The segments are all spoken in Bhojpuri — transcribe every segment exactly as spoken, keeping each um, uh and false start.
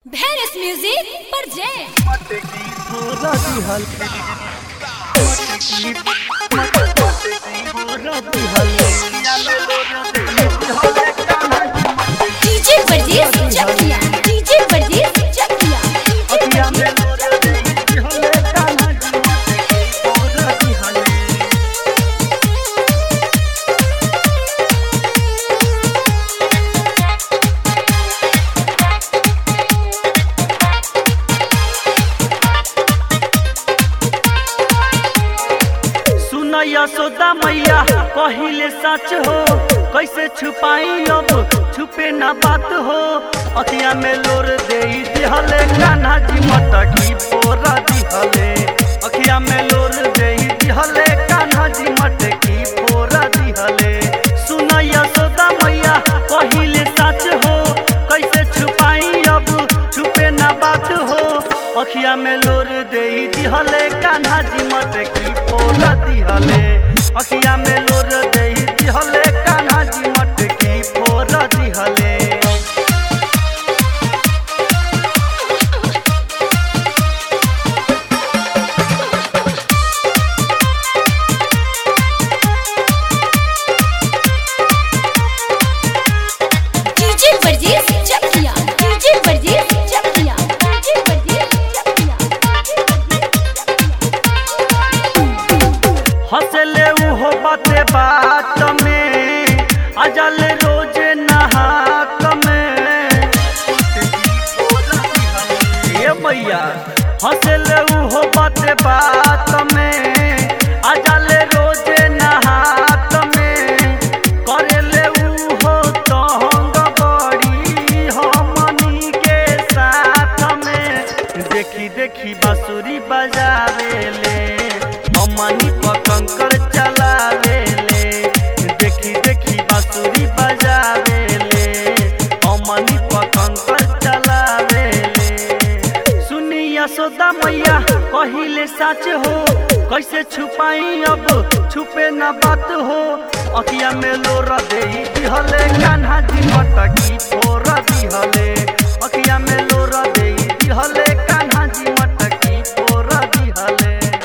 Venus Music पर जय डीजे परदेस चकिया डीजे परदेस चकिया यशोदा मैया पहिले सच हो कैसे छुपाई अब छुपे ना बात हो अखिया में लोर दे दिहले कान्हा जी मटकी पोरा दिहले अखिया में लोर दे दिहले कान्हा जी मटकी पोरा दिहले सुन यशोदा मैया पहिले सच हो कैसे छुपाई अब छुपे ना बात हो अखिया में लोर दे दिहले कान्हा जी मटकी पोरा दिहले अखिया में लोर दे दिहले कान्हा जी मटकी पोरा दिहले डीजे परदेस चकिया डीजे परदेस चकिया डीजे परदेस चकिया हंसले उहो बाते बात में अजल रोज नहात में ये मैया हंसले उहो बाते बात में अजल रोज नहात में करेले उहो तंग बड़ी हमनी के साथ में देखी देखी बांसुरी बजावेले हमनी पकंकर चलावेले देखी देखी बांसुरी बजावेले हमनी पकंकर चलावेले सुनी यशोदा मैया पहिले सच हो कैसे छुपाई अब छुपे ना बात हो अखिया में लोर दे दिहले कान्हा जी मटकी पोरा दिहले अखिया में लोर दे दिहले कान्हा जी मटकी पोरा दिहले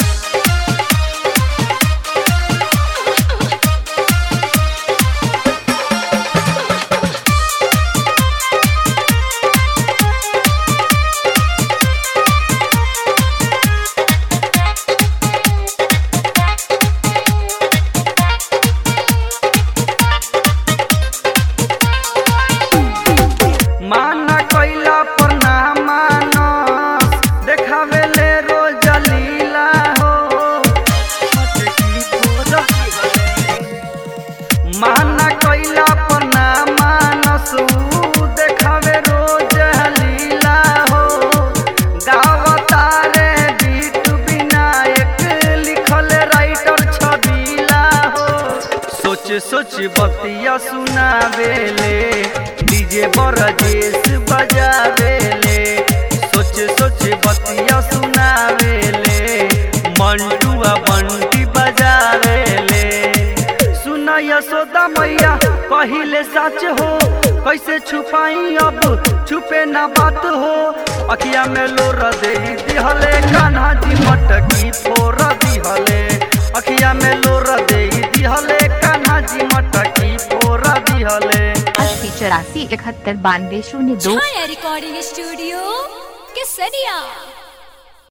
माना कैला पर ना मानस देखावेले रोज लीला हो माना कैला पर ना मानस देखावे रोज लीला हो गावतारे बीट विनायक लिखल राइटर छबीला हो सोच सोच बतिया सुनावेले डीजे बरजेस बजावेले सोच सोच बतिया सुनावेले मंटुआ बंटी बजावेले सुन यशोदा मैया पहिले सच हो कैसे छुपाई अब छुपे ना बात हो अखिया में लोर दे दिहले कान्हा जी मटकी पोरा दिहले अखिया में लोर दे दिहले कान्हा जी मटकी पोरा दिहले अस्सी चौरासी इकहत्तर बानवे शून्य दो छाया रिकॉर्डिंग स्टूडियो केसरिया।